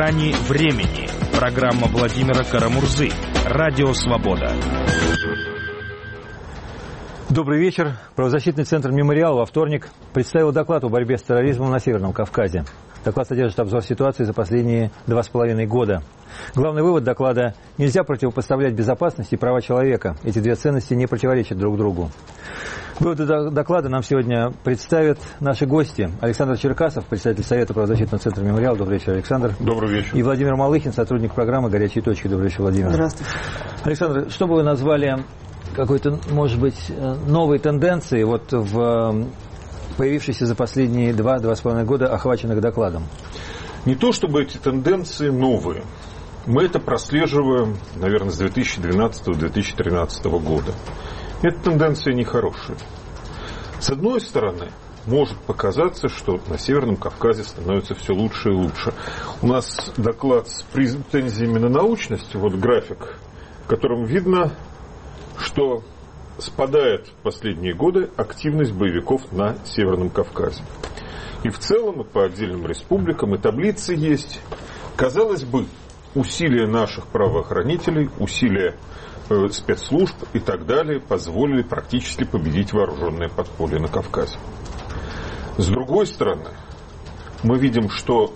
грани времени». Программа Владимира Карамурзы. Радио «Свобода». Добрый вечер. Правозащитный центр «Мемориал» во вторник представил доклад о борьбе с терроризмом на Северном Кавказе. Доклад содержит обзор ситуации за последние 2,5 года. Главный вывод доклада – нельзя противопоставлять безопасность и права человека. Эти две ценности не противоречат друг другу. Выводы доклада нам сегодня представят наши гости. Александр Черкасов, председатель Совета правозащитного центра «Мемориал». Добрый вечер, Александр. Добрый вечер. И Владимир Малыхин, сотрудник программы «Горячие точки». Добрый вечер, Владимир. Здравствуйте. Александр, что бы вы назвали какой-то, может быть, новой тенденцией в появившейся за последние 2-2,5 года, охваченных докладом? Не то чтобы эти тенденции новые. Мы это прослеживаем, наверное, с 2012-2013 года. Эта тенденция нехорошая. С одной стороны, может показаться, что на Северном Кавказе становится все лучше и лучше. У нас доклад с претензиями на научность, вот график, в котором видно, что спадает в последние годы активность боевиков на Северном Кавказе. И в целом, и по отдельным республикам, и таблицы есть. Казалось бы, усилия наших правоохранителей, усилия спецслужб и так далее позволили практически победить вооруженное подполье на Кавказе. С другой стороны, мы видим, что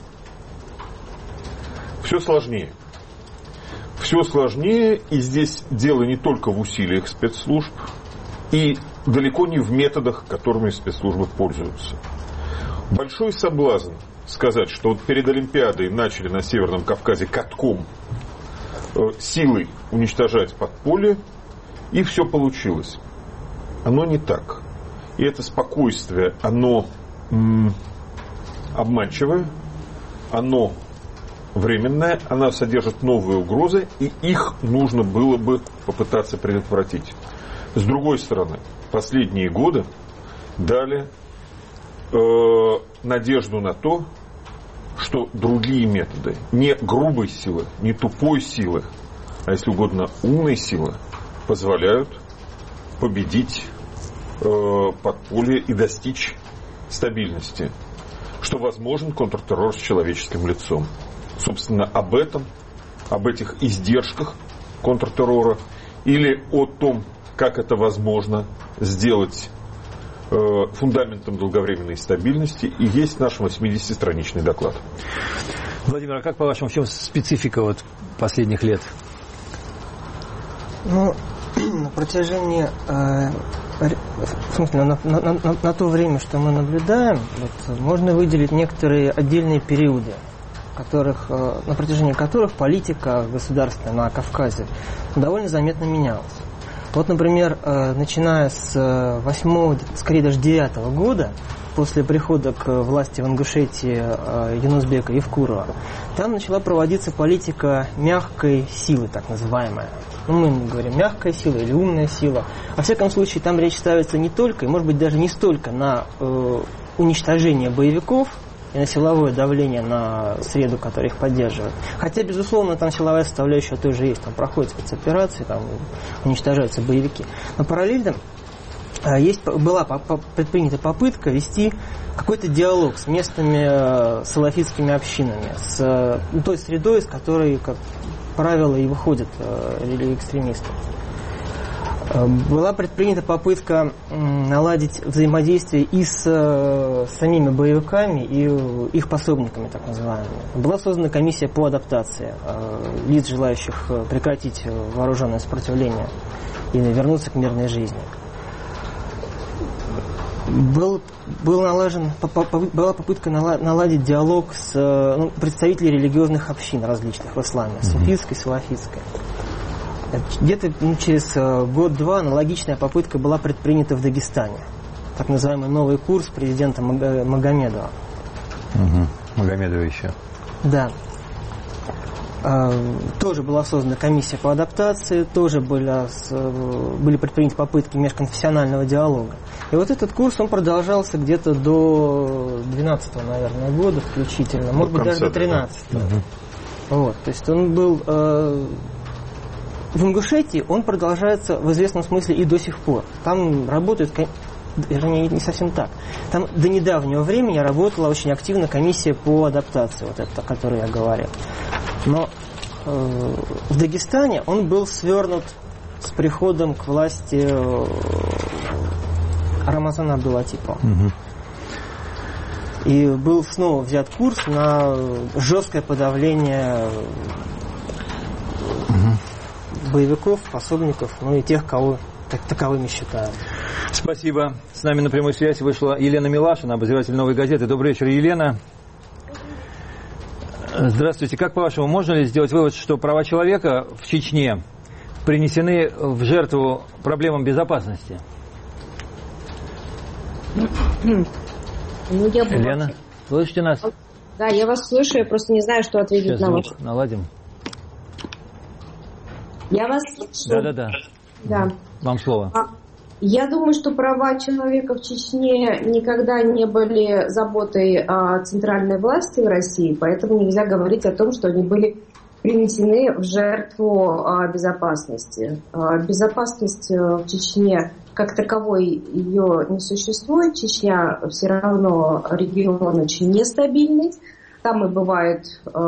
все сложнее. Все сложнее, и здесь дело не только в усилиях спецслужб, и далеко не в методах, которыми спецслужбы пользуются. Большой соблазн сказать, что вот перед Олимпиадой начали на Северном Кавказе катком силой уничтожать подполье, и все получилось. Оно не так. И это спокойствие, оно обманчивое, оно временная, она содержит новые угрозы, и их нужно было бы попытаться предотвратить. С другой стороны, последние годы дали надежду на то, что другие методы, не грубой силы, не тупой силы, а, если угодно, умной силы, позволяют победить подполье и достичь стабильности, что возможен контртеррор с человеческим лицом. Собственно, об этом, об этих издержках контртеррора или о том, как это возможно сделать фундаментом долговременной стабильности, и есть наш 80-страничный доклад. Владимир, а как, по-вашему, в чем специфика последних лет? Ну, на протяжении в смысле, на то время, что мы наблюдаем, можно выделить некоторые отдельные периоды, на протяжении которых политика государственная на Кавказе довольно заметно менялась. Вот, например, начиная с 8-го, скорее даже 9-го года, после прихода к власти в Ингушетии Юнусбека Евкурова, там начала проводиться политика мягкой силы, так называемая. Мы говорим мягкая сила или умная сила. Во всяком случае, там речь ставится не только, и может быть даже не столько на уничтожение боевиков и на силовое давление на среду, которая их поддерживает. Хотя, безусловно, там силовая составляющая тоже есть. Там проходят спецоперации, там уничтожаются боевики. Но параллельно была предпринята попытка вести какой-то диалог с местными салафитскими общинами, с той средой, из которой, как правило, и выходят экстремисты. Была предпринята попытка наладить взаимодействие и с самими боевиками, и их пособниками, так называемыми. Была создана комиссия по адаптации лиц, желающих прекратить вооруженное сопротивление и вернуться к мирной жизни. Была попытка наладить диалог с представителями религиозных общин различных в исламе, суфийской, салафитской. Где-то через год-два аналогичная попытка была предпринята в Дагестане. Так называемый новый курс президента Магомедова. Магомедова еще. Да. Тоже была создана комиссия по адаптации, тоже были предприняты попытки межконфессионального диалога. И вот этот курс, он продолжался где-то до 12-го, наверное, года включительно, может быть, даже до 13-го. Вот, то есть он был... В Ингушетии он продолжается в известном смысле и до сих пор. Там работают вернее, не совсем так. Там до недавнего времени работала очень активно комиссия по адаптации, вот это, о которой я говорил. Но в Дагестане он был свернут с приходом к власти Рамазана Абдулатипова. И был снова взят курс на жесткое подавление боевиков, пособников, ну и тех, кого таковыми считаем. Спасибо. С нами на прямой связи вышла Елена Милашина, обозреватель «Новой газеты». Добрый вечер, Елена. Здравствуйте. Как, по-вашему, можно ли сделать вывод, что права человека в Чечне принесены в жертву проблемам безопасности? Ну, я Елена, слышите нас? Да, я вас слышу, я просто не знаю, что ответить сейчас на ваш. Наладим. Я вас слышу. Да. Вам слово. Я думаю, что права человека в Чечне никогда не были заботой центральной власти в России, поэтому нельзя говорить о том, что они были принесены в жертву безопасности. Безопасность в Чечне как таковой ее не существует. Чечня все равно регион очень нестабильный. Там и бывают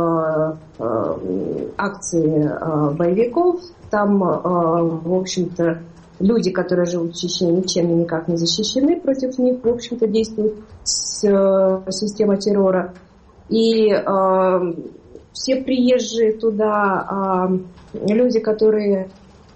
акции боевиков. Там, в общем-то, люди, которые живут в Чечне, ничем и никак не защищены. Против них, в общем-то, действует система террора. И все приезжие туда люди, которые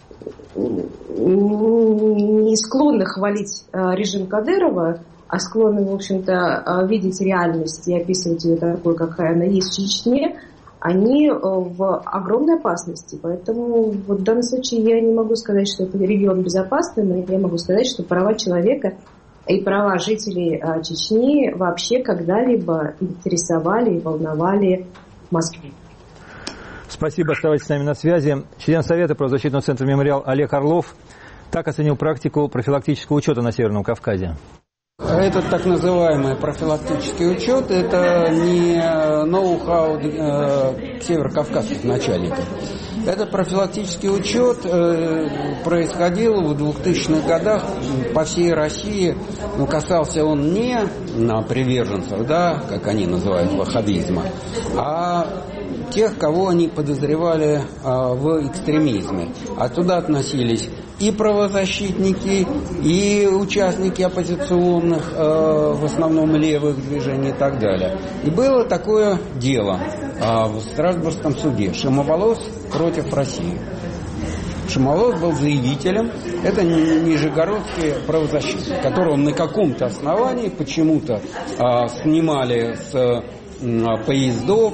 не склонны хвалить режим Кадырова, а склонны, в общем-то, видеть реальность и описывать ее такой, какая она есть в Чечне, они в огромной опасности. Поэтому в данном случае я не могу сказать, что это регион безопасный, но я могу сказать, что права человека и права жителей Чечни вообще когда-либо интересовали и волновали Москву. Спасибо, оставайтесь с нами на связи. Член Совета правозащитного центра «Мемориал» Олег Орлов так оценил практику профилактического учета на Северном Кавказе. Этот так называемый профилактический учет – это не ноу-хау северокавказских начальников. Этот профилактический учет происходил в 2000-х годах по всей России. Но касался он не приверженцев, да, как они называют, ваххабизма, а тех, кого они подозревали в экстремизме. А туда относились и правозащитники, и участники оппозиционных, в основном левых движений и так далее. И было такое дело в Страсбургском суде «Шимоволос против России». Шимоволос был заявителем, это нижегородский правозащитник, которого на каком-то основании почему-то снимали с поездов,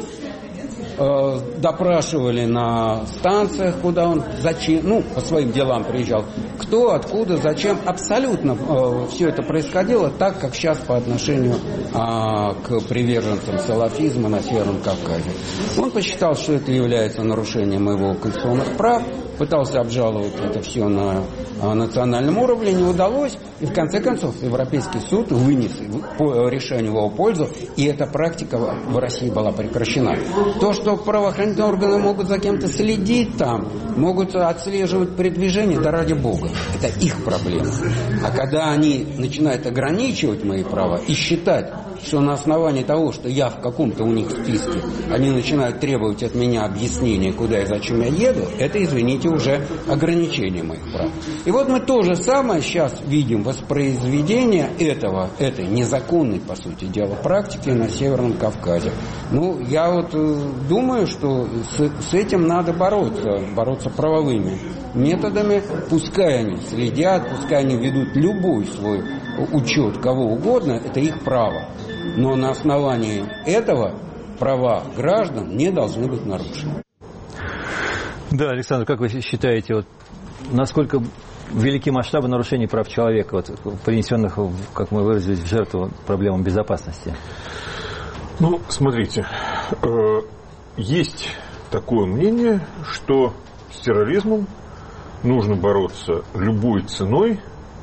допрашивали на станциях, куда он, зачем, по своим делам приезжал, кто, откуда, зачем. Абсолютно все это происходило так, как сейчас по отношению к приверженцам салафизма на Северном Кавказе. Он посчитал, что это является нарушением его конституционных прав, пытался обжаловать это все на национальном уровне, не удалось, и в конце концов Европейский суд вынес решение в его пользу, и эта практика в России была прекращена. То, что правоохранительные органы могут за кем-то следить там, могут отслеживать передвижение, да ради бога, это их проблема. А когда они начинают ограничивать мои права и считать, что на основании того, что я в каком-то у них списке, они начинают требовать от меня объяснения, куда и зачем я еду, это, извините, уже ограничение моих прав. И вот мы то же самое сейчас видим воспроизведение этой незаконной, по сути дела, практики на Северном Кавказе. Я вот думаю, что с этим надо бороться правовыми методами. Пускай они следят, пускай они ведут любой свой учет кого угодно, это их право. Но на основании этого права граждан не должны быть нарушены. Да, Александр, как вы считаете, насколько велики масштабы нарушений прав человека, принесенных, как мы выразились, в жертву проблемам безопасности? Смотрите, есть такое мнение, что с терроризмом нужно бороться любой ценой,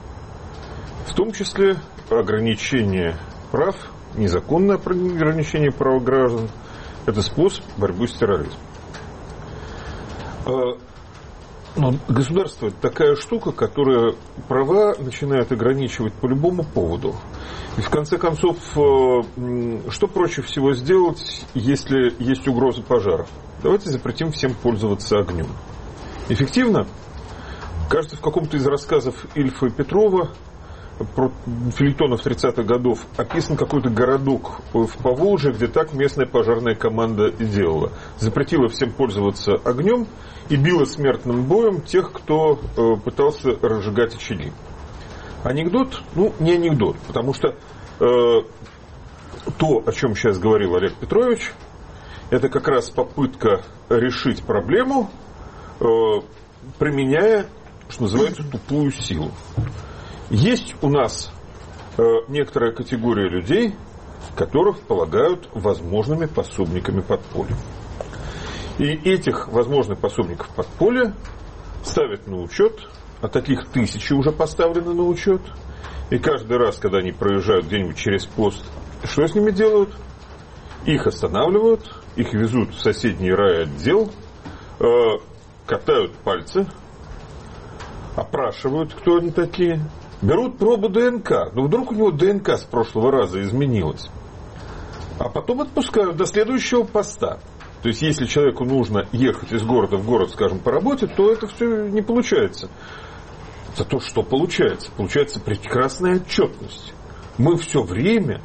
в том числе ограничение прав, незаконное ограничение прав граждан. Это способ борьбы с терроризмом. Но государство – это такая штука, которая права начинает ограничивать по любому поводу. И в конце концов, что проще всего сделать, если есть угроза пожаров? Давайте запретим всем пользоваться огнем. Эффективно? Кажется, в каком-то из рассказов Ильфа и Петрова про фельетонов 30-х годов описан какой-то городок в Поволжье, где так местная пожарная команда и делала. Запретила всем пользоваться огнем и била смертным боем тех, кто пытался разжигать очаги. Анекдот? Не анекдот, потому что то, о чем сейчас говорил Олег Петрович, это как раз попытка решить проблему, применяя, что называется, тупую силу. Есть у нас некоторая категория людей, которых полагают возможными пособниками подполья. И этих возможных пособников подполья ставят на учет, а таких тысячи уже поставлены на учет. И каждый раз, когда они проезжают где-нибудь через пост, что с ними делают? Их останавливают, их везут в соседний райотдел, катают пальцы, опрашивают, кто они такие, берут пробу ДНК. Но вдруг у него ДНК с прошлого раза изменилась. А потом отпускают до следующего поста. То есть, если человеку нужно ехать из города в город, скажем, по работе, то это все не получается. Зато что получается? Получается прекрасная отчетность. Мы все время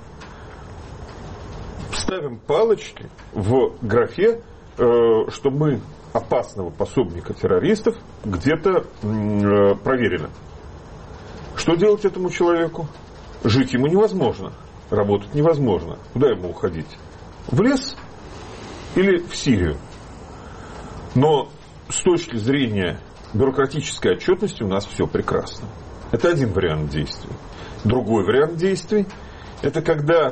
ставим палочки в графе, что мы опасного пособника террористов где-то проверили. Что делать этому человеку? Жить ему невозможно, работать невозможно. Куда ему уходить? В лес или в Сирию? Но с точки зрения бюрократической отчетности у нас все прекрасно. Это один вариант действий. Другой вариант действий – это когда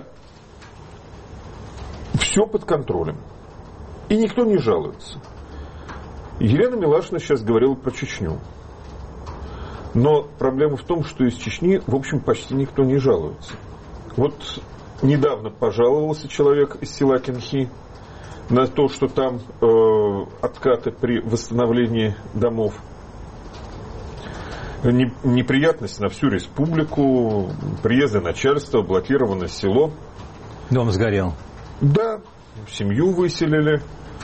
все под контролем. И никто не жалуется. Елена Милашина сейчас говорила про Чечню. Но проблема в том, что из Чечни, в общем, почти никто не жалуется. Вот недавно пожаловался человек из села Кинхи на то, что там откаты при восстановлении домов. Неприятность на всю республику, приезды начальства, блокировано село. Дом сгорел. Да, семью выселили.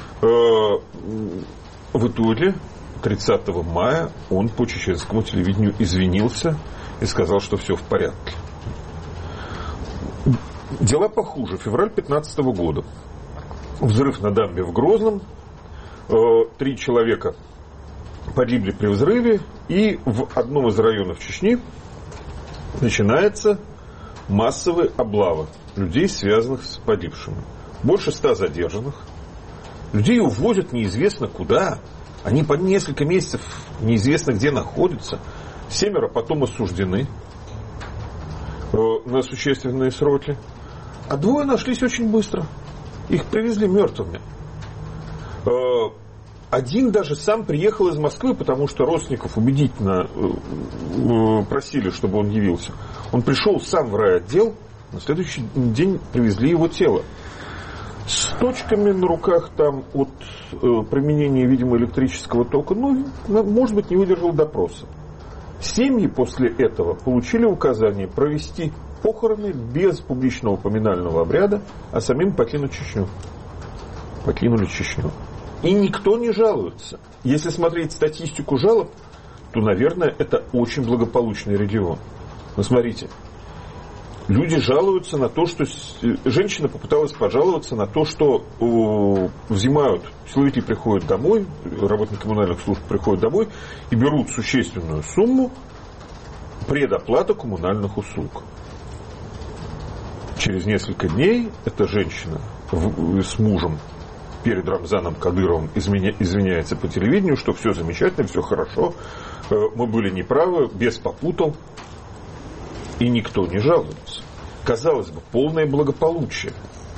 В итоге 30 мая он по чеченскому телевидению извинился и сказал, что все в порядке. Дела похуже. Февраль 2015 года. Взрыв на дамбе в Грозном. 3 человека погибли при взрыве. И в одном из районов Чечни начинается массовая облава людей, связанных с погибшими. Больше 100 задержанных. Людей увозят неизвестно куда. Они по несколько месяцев неизвестно где находятся. 7 потом осуждены на существенные сроки. А 2 нашлись очень быстро. Их привезли мертвыми. 1 даже сам приехал из Москвы, потому что родственников убедительно просили, чтобы он явился. Он пришел сам в райотдел, на следующий день привезли его тело. С точками на руках там от применения, видимо, электрического тока, может быть, не выдержал допроса. Семьи после этого получили указание провести похороны без публичного поминального обряда, а самим покинуть Чечню. Покинули Чечню. И никто не жалуется. Если смотреть статистику жалоб, то, наверное, это очень благополучный регион. Но смотрите, люди жалуются на то, что... Женщина попыталась пожаловаться на то, что взимают, силовики приходят домой, работники коммунальных служб приходят домой и берут существенную сумму предоплаты коммунальных услуг. Через несколько дней эта женщина с мужем перед Рамзаном Кадыровым извиняется по телевидению, что все замечательно, все хорошо, мы были неправы, бес попутал, и никто не жалуется. Казалось бы, полное благополучие.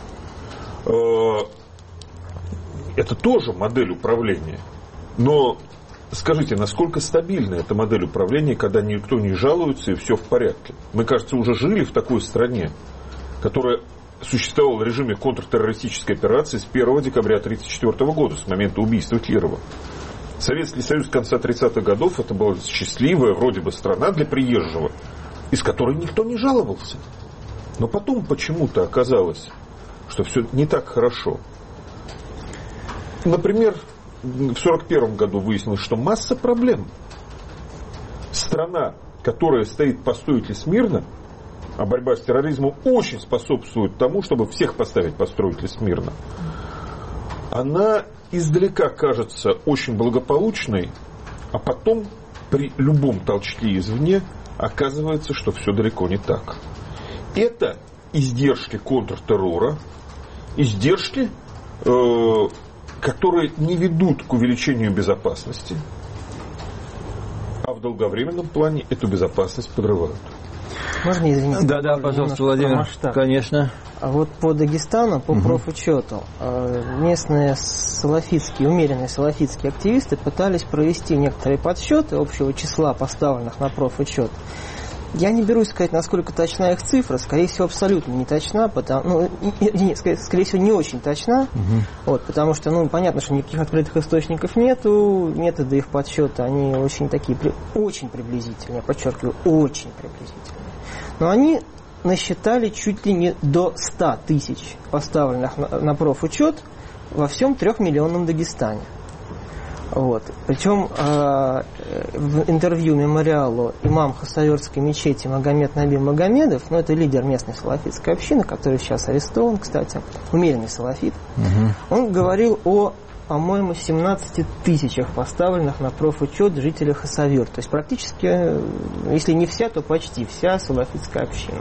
Это тоже модель управления. Но скажите, насколько стабильна эта модель управления, когда никто не жалуется и все в порядке? Мы, кажется, уже жили в такой стране, которая существовала в режиме контртеррористической операции с 1 декабря 1934 года, с момента убийства Кирова. Советский Союз конца 30-х годов это была счастливая вроде бы страна для приезжего, из которой никто не жаловался. Но потом почему-то оказалось, что все не так хорошо. Например, в 1941 году выяснилось, что масса проблем. Страна, которая стоит по стойке смирно, а борьба с терроризмом очень способствует тому, чтобы всех поставить по стойке смирно, она издалека кажется очень благополучной, а потом при любом толчке извне оказывается, что все далеко не так. Это издержки контртеррора, издержки, которые не ведут к увеличению безопасности, а в долговременном плане эту безопасность подрывают. Можно, извините? Да, пожалуйста, Владимир. Конечно. А вот по Дагестану, по профучету, местные салафитские, умеренные салафитские активисты пытались провести некоторые подсчеты общего числа поставленных на профучет. Я не берусь сказать, насколько точна их цифра, скорее всего, абсолютно не точна, скорее всего, не очень точна, потому что, понятно, что никаких открытых источников нету, методы их подсчета, они очень такие, очень приблизительные, я подчеркиваю, очень приблизительные. Но они насчитали чуть ли не до 100 тысяч поставленных на профучет во всем 3-миллионном Дагестане. Причем в интервью мемориалу имам Хасавюртской мечети Магомед Наби Магомедов, это лидер местной салафитской общины, который сейчас арестован, кстати, умеренный салафит, он говорил о, по-моему, 17 тысячах поставленных на профучет жителей Хасавюрт. То есть практически, если не вся, то почти вся салафитская община.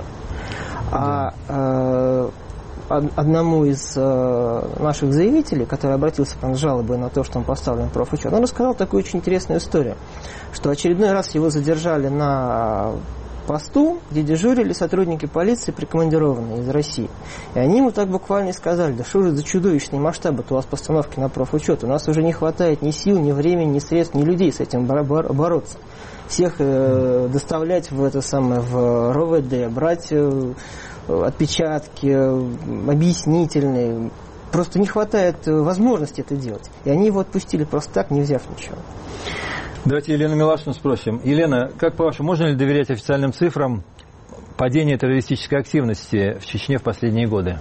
Одному из наших заявителей, который обратился с жалобой на то, что он поставлен в профучет, он рассказал такую очень интересную историю, что очередной раз его задержали на посту, где дежурили сотрудники полиции, прикомандированные из России. И они ему так буквально и сказали: да что же за чудовищные масштабы у вас постановки на профучет, у нас уже не хватает ни сил, ни времени, ни средств, ни людей с этим бороться. Всех доставлять в РОВД, брать отпечатки объяснительные. Просто не хватает возможности это делать. И они его отпустили просто так, не взяв ничего. Давайте Елену Милашину спросим. Елена, как по-вашему, можно ли доверять официальным цифрам падения террористической активности в Чечне в последние годы?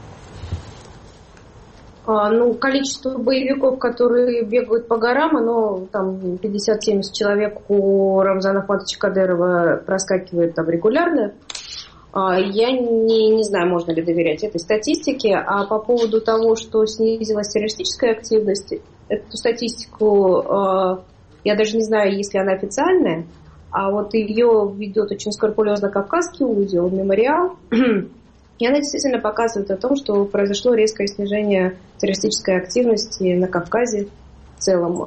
Количество боевиков, которые бегают по горам, оно там 50-70 человек у Рамзана Ахматовича Кадырова проскакивает там регулярно. Я не знаю, можно ли доверять этой статистике. А по поводу того, что снизилась террористическая активность, эту статистику я даже не знаю, есть ли она официальная, а вот ее ведет очень скрупулезно Кавказский узел, мемориал. И она действительно показывает о том, что произошло резкое снижение террористической активности на Кавказе в целом.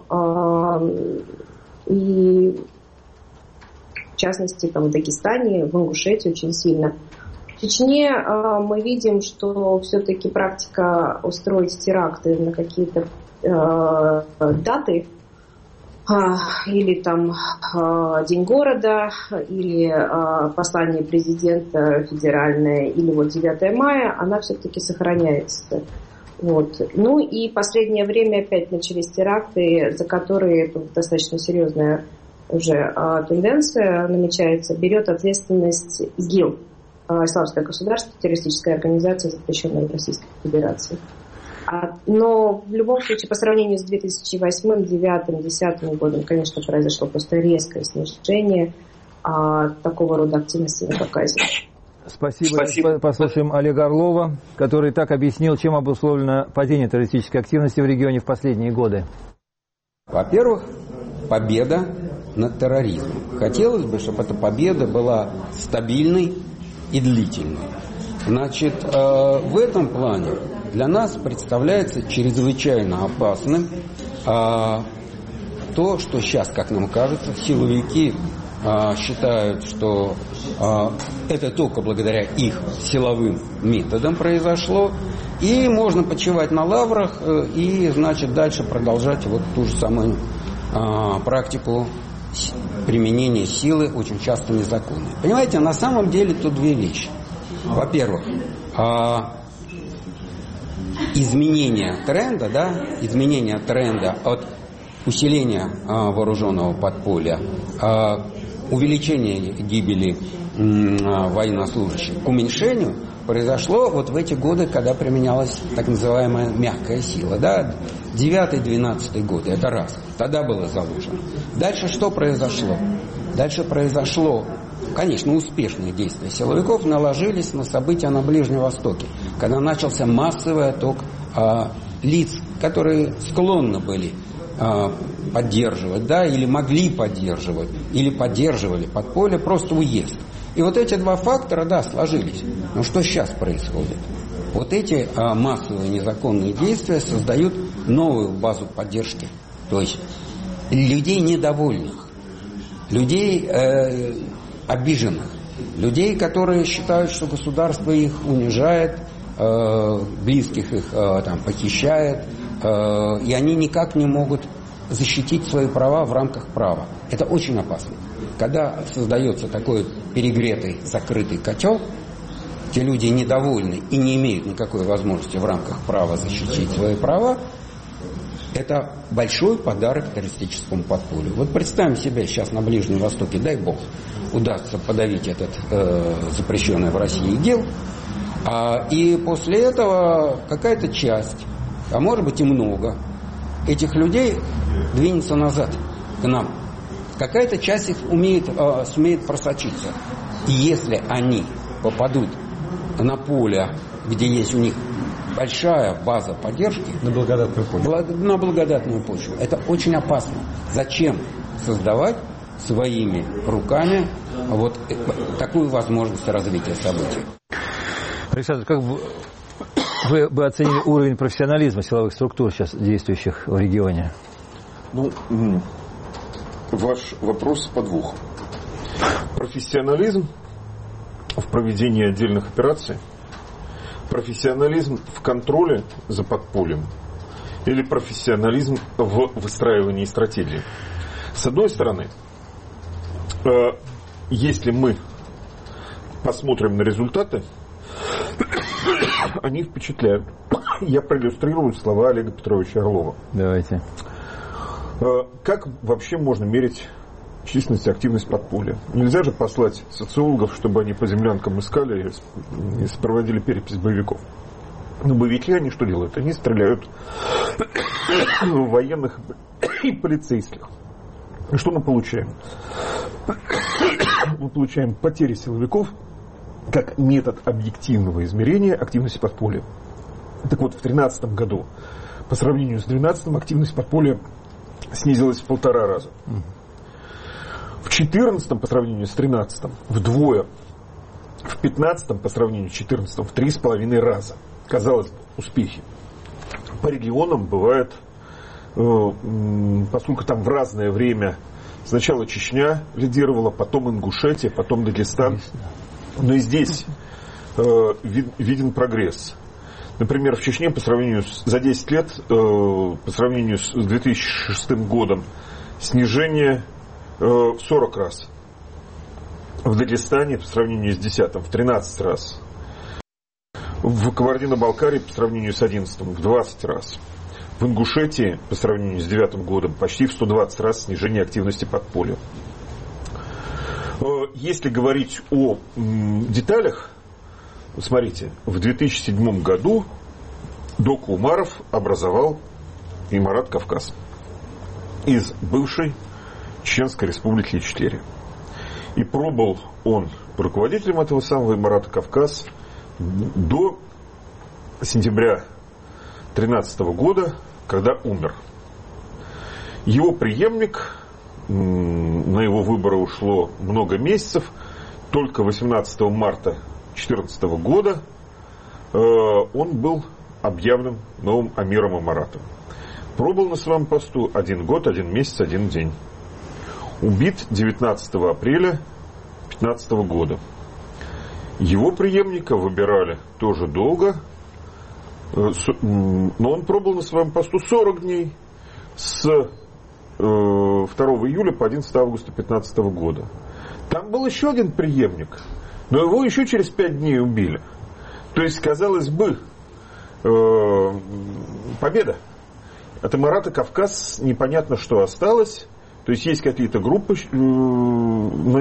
И в частности, в Дагестане, в Ингушетии очень сильно. В Чечне мы видим, что все-таки практика устроить теракты на какие-то даты, или День города, или послание президента федеральное, или 9 мая, она все-таки сохраняется. И последнее время опять начались теракты, за которые достаточно серьезная уже тенденция намечается, берет ответственность ИГИЛ, Исламское государство, террористическая организация, запрещенная в Российской Федерации. Но в любом случае, по сравнению с 2008, 2009, 2010 годом, конечно, произошло просто резкое снижение такого рода активности на Кавказе. Спасибо. Послушаем Олега Орлова, который так объяснил, чем обусловлено падение террористической активности в регионе в последние годы. Во-первых, победа над терроризмом. Хотелось бы, чтобы эта победа была стабильной и длительной. В этом плане для нас представляется чрезвычайно опасным то, что сейчас, как нам кажется, силовики считают, что это только благодаря их силовым методам произошло, и можно почивать на лаврах и, дальше продолжать ту же самую практику применения силы, очень часто незаконной. Понимаете, на самом деле тут две вещи. Во-первых, изменение тренда от усиления вооруженного подполья, увеличение гибели военнослужащих к уменьшению произошло вот в эти годы, когда применялась так называемая мягкая сила. Да? 9-12 годы, это раз. Тогда было заложено. Дальше что произошло? Дальше произошло, конечно, успешные действия силовиков наложились на события на Ближнем Востоке, когда начался массовый отток лиц, которые склонны были поддерживать, да, или могли поддерживать, или поддерживали подполье, просто уезд. И вот эти два фактора, да, сложились. Но что сейчас происходит? Вот эти массовые незаконные действия создают новую базу поддержки. То есть людей недовольных, людей обиженных, людей, которые считают, что государство их унижает, близких их там похищает, и они никак не могут защитить свои права в рамках права. Это очень опасно. Когда создается такой перегретый, закрытый котел, те люди недовольны и не имеют никакой возможности в рамках права защитить свои права, это большой подарок террористическому подполью. Вот представим себе сейчас на Ближнем Востоке, дай бог, удастся подавить этот запрещенный в России дел, и после этого какая-то часть, а может быть и много, этих людей двинется назад к нам. Какая-то часть их сумеет просочиться. И если они попадут на поле, где есть у них большая база поддержки, на благодатную почву. На благодатную почву, это очень опасно. Зачем создавать своими руками вот такую возможность развития событий? Александр, как вы бы оценили уровень профессионализма силовых структур сейчас действующих в регионе? Ну, ваш вопрос подвох. Профессионализм в проведении отдельных операций, профессионализм в контроле за подпольем или профессионализм в выстраивании стратегии. С одной стороны, если мы посмотрим на результаты, они впечатляют. Я проиллюстрирую слова Олега Петровича Орлова. Давайте. Как вообще можно мерить численность и активность подполья? Нельзя же послать социологов, чтобы они по землянкам искали и проводили перепись боевиков. Но боевики, они что делают? Они стреляют в военных и полицейских. И что мы получаем? Мы получаем потери силовиков как метод объективного измерения активности подполья. Так вот, в 2013 году по сравнению с 2012 активность подполья снизилась в 1,5 раза. В 2014 по сравнению с 2013 вдвое. В 2015 по сравнению с 2014 в 3,5 раза. Казалось бы, успехи. По регионам бывает, поскольку там в разное время сначала Чечня лидировала, потом Ингушетия, потом Дагестан. Но и здесь виден прогресс. Например, в Чечне за 10 лет по сравнению с 2006 годом снижение в 40 раз. В Дагестане по сравнению с 2010 в 13 раз. В Кабардино-Балкарии по сравнению с 2011 в 20 раз. В Ингушетии по сравнению с 2009 годом почти в 120 раз снижение активности подполья. Если говорить о деталях, смотрите, в 2007 году Дока Умаров образовал Имарат Кавказ из бывшей Чеченской республики Ичкерия. И пробыл он руководителем этого самого Имарата Кавказ до сентября 2013 года, когда умер. Его преемник, на его выборы ушло много месяцев, только 18 марта 2014 года он был объявлен новым амиром Имарата. Пробыл на своем посту 1 год, 1 месяц, 1 день. Убит 19 апреля 2015 года. Его преемника выбирали тоже долго, но он пробыл на своем посту 40 дней с 2 июля по 11 августа 2015 года. Там был еще один преемник, но его еще через 5 дней убили. То есть, казалось бы, победа. От Эмирата Кавказ непонятно, что осталось. То есть есть какие-то группы, но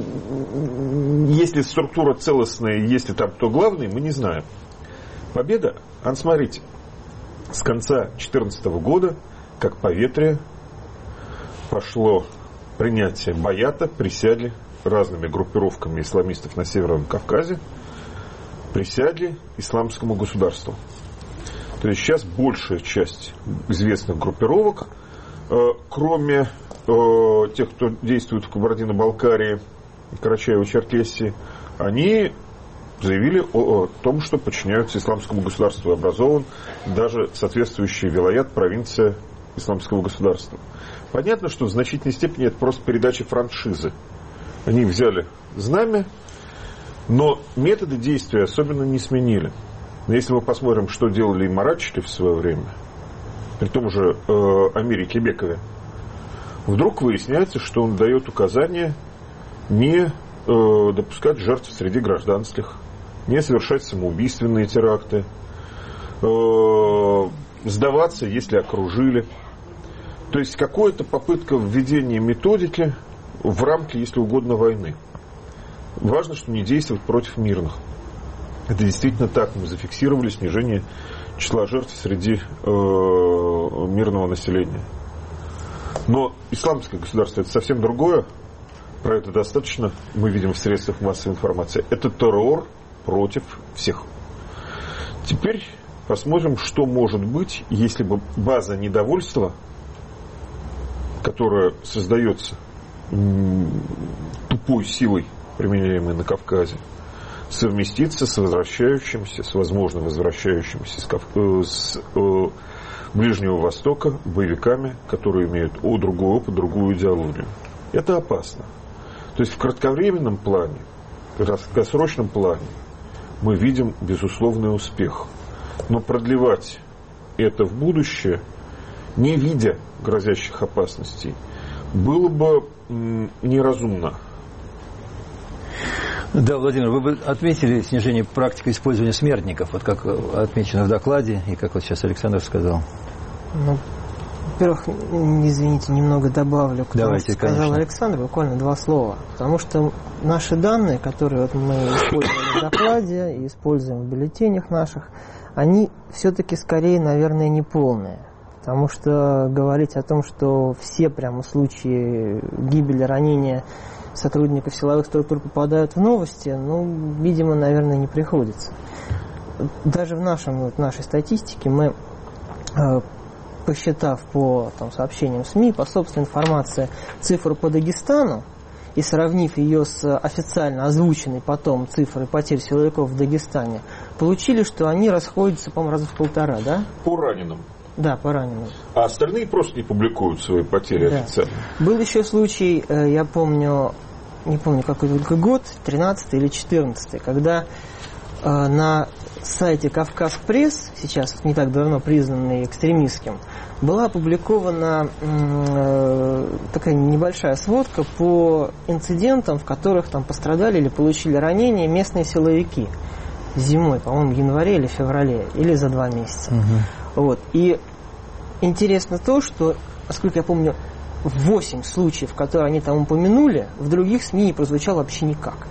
если структура целостная, если там кто главный, мы не знаем. Победа, смотрите, с конца 2014 года, как по ветре, пошло принятие баята, присягли разными группировками исламистов на Северном Кавказе, присягли исламскому государству. То есть сейчас большая часть известных группировок, кроме тех, кто действует в Кабардино-Балкарии, Карачаево-Черкесии, они заявили о том, что подчиняются исламскому государству, образован даже соответствующий вилаят, провинция исламского государства. Понятно, что в значительной степени это просто передача франшизы. Они взяли знамя, но методы действия особенно не сменили. Но если мы посмотрим, что делали имаратчики в свое время, при том же Амире Кебекове, вдруг выясняется, что он дает указания не допускать жертв среди гражданских, не совершать самоубийственные теракты, сдаваться, если окружили. То есть какая-то попытка введения методики в рамки, если угодно, войны. Важно, что не действовать против мирных. Это действительно так. Мы зафиксировали снижение числа жертв среди мирного населения. Но исламское государство — это совсем другое. Про это достаточно мы видим в средствах массовой информации. Это террор против всех. Теперь посмотрим, что может быть, если бы база недовольства, которая создается тупой силой, применяемой на Кавказе, совместится с возвращающимся, с возможно возвращающимися с Ближнего Востока боевиками, которые имеют другой опыт, другую идеологию. Это опасно. То есть в кратковременном плане, в краткосрочном плане мы видим безусловный успех. Но продлевать это в будущее, не видя грозящих опасностей, было бы неразумно. Да, Владимир, вы бы отметили снижение практики использования смертников, вот как отмечено в докладе, и как вот сейчас Александр сказал? Ну, во-первых, извините, немного добавлю к тому, что сказал Александр, буквально 2 слова. Потому что наши данные, которые вот мы используем в докладе и используем в бюллетенях наших, они все-таки скорее, наверное, неполные. Потому что говорить о том, что все прямо случаи гибели, ранения сотрудников силовых структур попадают в новости, ну, видимо, наверное, не приходится. Даже в нашей статистике мы, посчитав по сообщениям СМИ, по собственной информации, цифру по Дагестану и сравнив ее с официально озвученной потом цифрой потерь силовиков в Дагестане, получили, что они расходятся, по-моему, раза в 1,5, да? По раненым. Да, по раненым. А остальные просто не публикуют свои потери официально. Был еще случай, я помню, не помню какой только год, 13 или 14, когда на сайте Кавказ Пресс, сейчас не так давно признанный экстремистским, была опубликована такая небольшая сводка по инцидентам, в которых там пострадали или получили ранения местные силовики зимой, по-моему, в январе или феврале, или за 2 месяца. Вот. И интересно то, что, насколько я помню, 8 случаев, которые они там упомянули, в других СМИ не прозвучало вообще никак.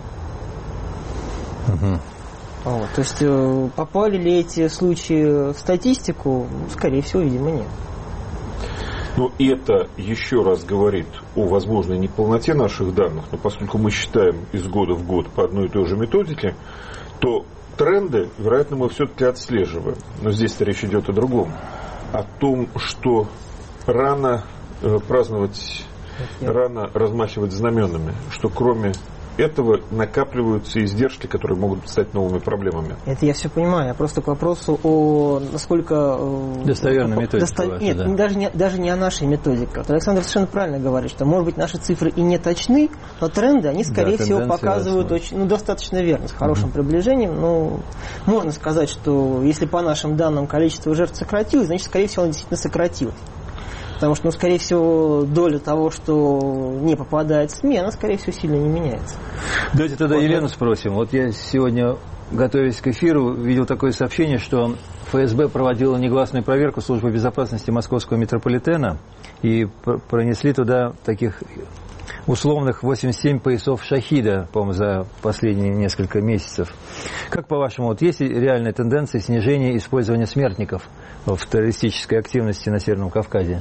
Вот. То есть попали ли эти случаи в статистику? Скорее всего, видимо, нет. Но это еще раз говорит о возможной неполноте наших данных, но поскольку мы считаем из года в год по одной и той же методике, то тренды, вероятно, мы все-таки отслеживаем. Но здесь-то речь идет о другом. О том, что рано праздновать, рано размахивать знаменами, что кроме этого накапливаются издержки, которые могут стать новыми проблемами. Это я все понимаю. Я просто к вопросу о насколько достоверной методике. Нет, да? даже не о нашей методике. Вот Александр совершенно правильно говорит, что, может быть, наши цифры и не точны, но тренды, они, скорее всего, показывают очень, достаточно верно, с хорошим приближением. Но можно сказать, что если по нашим данным количество жертв сократилось, значит, скорее всего, оно действительно сократилось. Потому что, скорее всего, доля того, что не попадает в СМИ, она, скорее всего, сильно не меняется. Давайте тогда Елену спросим. Вот я сегодня, готовясь к эфиру, видел такое сообщение, что ФСБ проводила негласную проверку службы безопасности московского метрополитена и пронесли туда таких условных 87 поясов «Шахида», по-моему, за последние несколько месяцев. Как, по-вашему, вот есть реальная тенденция снижения использования смертников в террористической активности на Северном Кавказе?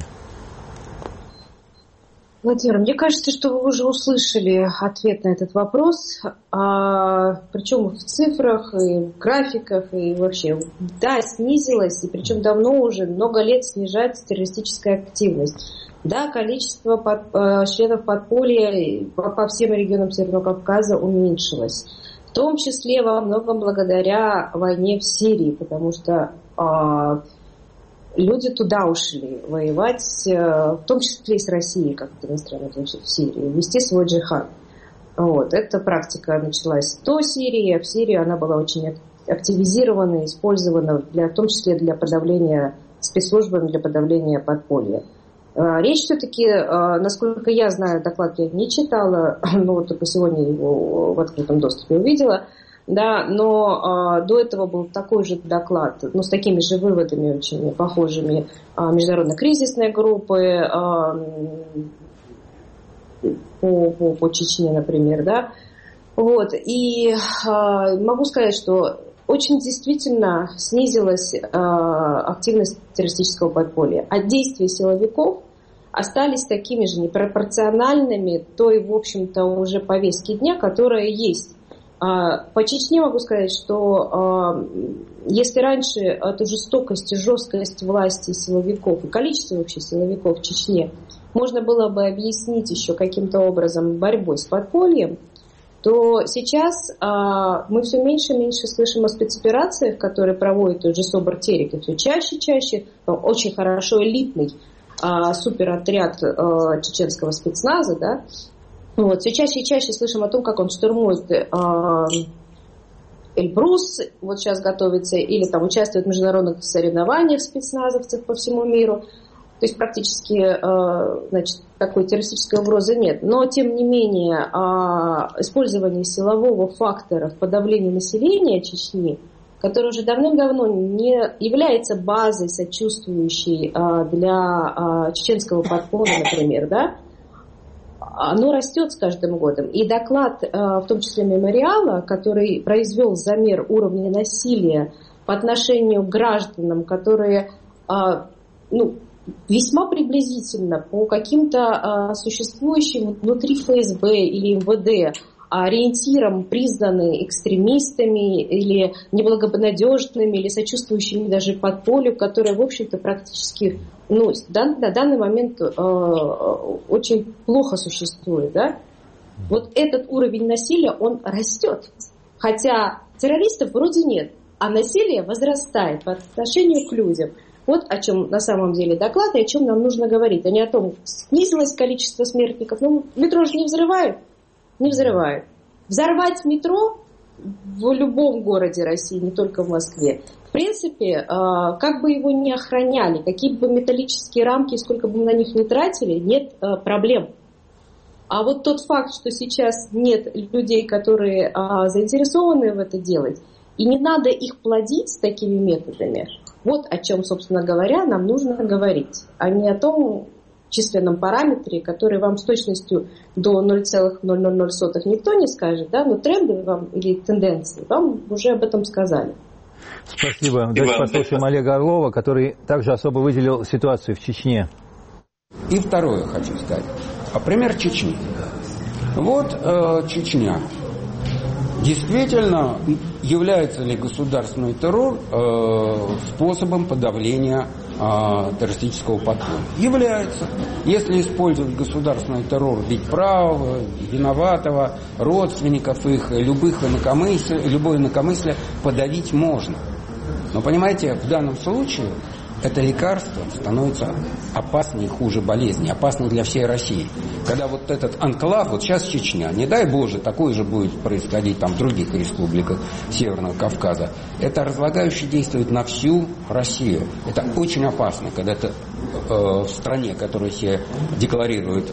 Владимир, мне кажется, что вы уже услышали ответ на этот вопрос, причем в цифрах, и в графиках, и вообще. Да, снизилась, и причем давно уже, много лет снижается террористическая активность. Да, количество членов подполья по всем регионам Северного Кавказа уменьшилось. В том числе во многом благодаря войне в Сирии, потому что люди туда ушли воевать, в том числе и с Россией, как это ни странно звучит, в Сирии, вести свой джихад. Вот. Эта практика началась до Сирии, а в Сирии она была очень активизирована, использована, в том числе для подавления спецслужбами, для подавления подполья. Речь все-таки, насколько я знаю, доклад я не читала, но вот только сегодня его в открытом доступе увидела, да, но до этого был такой же доклад, с такими же выводами очень похожими международной кризисной группы по Чечне, например, да. Вот, и могу сказать, что очень действительно снизилась активность террористического подполья. А действия силовиков остались такими же непропорциональными той, в общем-то, уже повестки дня, которая есть. По Чечне могу сказать, что если раньше эту жестокость и жесткость власти силовиков и количество вообще силовиков в Чечне можно было бы объяснить еще каким-то образом борьбой с подпольем, то сейчас мы все меньше и меньше слышим о спецоперациях, которые проводит тот же СОБР Терек, и все чаще и чаще, очень хорошо элитный суперотряд чеченского спецназа, да. Вот, все чаще и чаще слышим о том, как он штурмует Эльбрус, вот сейчас готовится, или там участвует в международных соревнованиях спецназовцев по всему миру. То есть практически, такой террористической угрозы нет. Но, тем не менее, использование силового фактора в подавлении населения Чечни, который уже давным-давно не является базой сочувствующей для чеченского подполья, например, да, оно растет с каждым годом. И доклад, в том числе мемориала, который произвел замер уровня насилия по отношению к гражданам, которые весьма приблизительно по каким-то существующим внутри ФСБ или МВД ориентирам признаны экстремистами или неблагонадежными, или сочувствующими даже подполью, которое, в общем-то, практически на данный момент очень плохо существует. Да? Вот этот уровень насилия, он растет. Хотя террористов вроде нет, а насилие возрастает по отношению к людям. Вот о чем на самом деле доклад и о чем нам нужно говорить. А не о том, снизилось количество смертников. Метро же не взрывают. Не взрывают. Взорвать метро в любом городе России, не только в Москве, в принципе, как бы его ни охраняли, какие бы металлические рамки, сколько бы мы на них ни тратили, нет проблем. А вот тот факт, что сейчас нет людей, которые заинтересованы в это делать, и не надо их плодить такими методами, вот о чем, собственно говоря, нам нужно говорить, а не о том численном параметре, который вам с точностью до 0,000 никто не скажет, да, но тренды вам или тенденции вам уже об этом сказали. Спасибо. Давайте послушаем Олега Орлова, который также особо выделил ситуацию в Чечне. И второе хочу сказать. Пример Чечни. Вот Чечня. Действительно, является ли государственный террор способом подавления террористического подполья? Является. Если использовать государственный террор, бить правого, виноватого, родственников их, любое инакомыслие подавить можно. Но понимаете, в данном случае это лекарство становится опаснее и хуже болезни, опаснее для всей России. Когда вот этот анклав, вот сейчас Чечня, не дай Боже, такое же будет происходить там в других республиках Северного Кавказа, это разлагающе действует на всю Россию. Это очень опасно, когда это в стране, которая себя декларирует,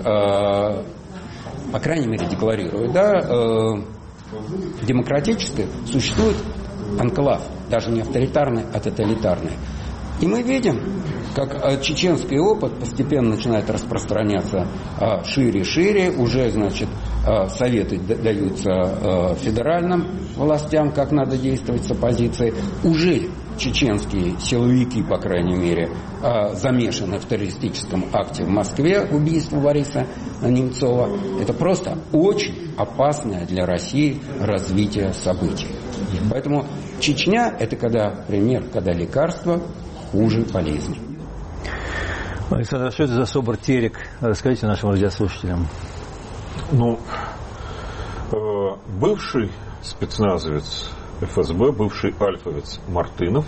по крайней мере декларирует, да, демократической, существует анклав, даже не авторитарный, а тоталитарный. И мы видим, как чеченский опыт постепенно начинает распространяться шире и шире. Уже, значит, советы даются федеральным властям, как надо действовать с оппозицией. Уже чеченские силовики, по крайней мере, замешаны в террористическом акте в Москве, убийство Бориса Немцова. Это просто очень опасное для России развитие событий. Поэтому Чечня – это пример, когда лекарство хуже болезни. Александр, что это за СОБР Терек? Расскажите нашим радиослушателям. Бывший спецназовец ФСБ, бывший альфовец Мартынов,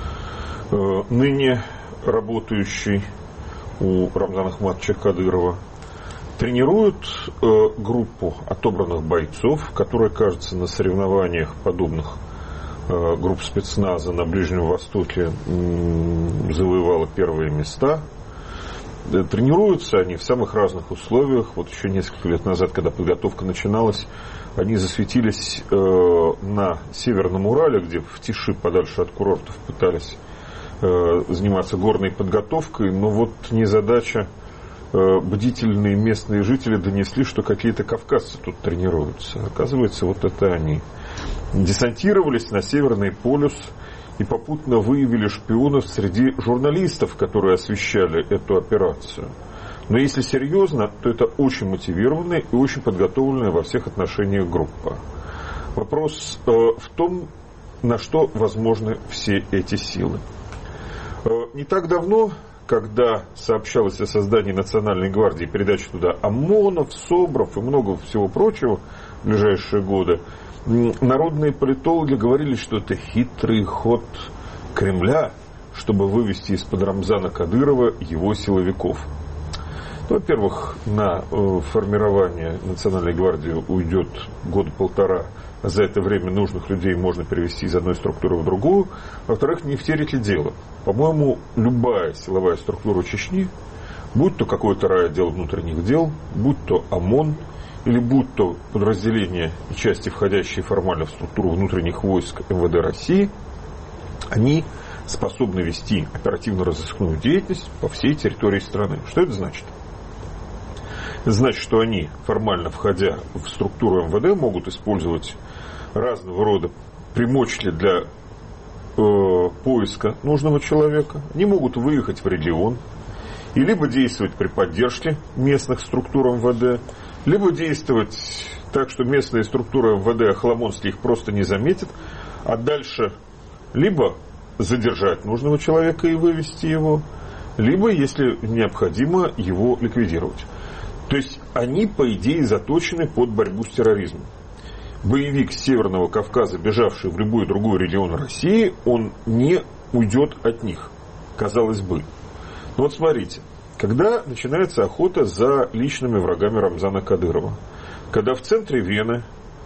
ныне работающий у Рамзана Ахматовича Кадырова, тренирует группу отобранных бойцов, которая, кажется, на соревнованиях подобных групп спецназа на Ближнем Востоке завоевала первые места. Тренируются они в самых разных условиях. Вот еще несколько лет назад, когда подготовка начиналась, они засветились на Северном Урале, где в тиши, подальше от курортов, пытались заниматься горной подготовкой. Но вот незадача, бдительные местные жители донесли, что какие-то кавказцы тут тренируются. Оказывается, вот это они. Десантировались на Северный полюс и попутно выявили шпионов среди журналистов, которые освещали эту операцию. Но если серьезно, то это очень мотивированная и очень подготовленная во всех отношениях группа. Вопрос в том, на что возможны все эти силы. Не так давно, когда сообщалось о создании Национальной гвардии, передаче туда ОМОНов, СОБРов и много всего прочего в ближайшие годы, народные политологи говорили, что это хитрый ход Кремля, чтобы вывести из-под Рамзана Кадырова его силовиков. Во-первых, на формирование Национальной гвардии уйдет года-полтора. За это время нужных людей можно перевести из одной структуры в другую. Во-вторых, не в тереке дело. По-моему, любая силовая структура Чечни, будь то какой-то райотдел внутренних дел, будь то ОМОН, или будь то подразделения и части, входящие формально в структуру внутренних войск МВД России, они способны вести оперативно-розыскную деятельность по всей территории страны. Что это значит? Это значит, что они, формально входя в структуру МВД, могут использовать разного рода примочки для поиска нужного человека. Они могут выехать в регион и либо действовать при поддержке местных структур МВД, либо действовать так, что местные структуры МВД Охломонский их просто не заметит, а дальше либо задержать нужного человека и вывести его, либо, если необходимо, его ликвидировать. То есть они, по идее, заточены под борьбу с терроризмом. Боевик с Северного Кавказа, бежавший в любой другой регион России, он не уйдет от них, казалось бы. Но вот смотрите. Когда начинается охота за личными врагами Рамзана Кадырова, когда в центре Вены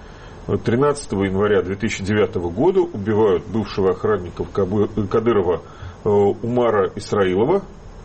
13 января 2009 года убивают бывшего охранника Кадырова Умара Исраилова,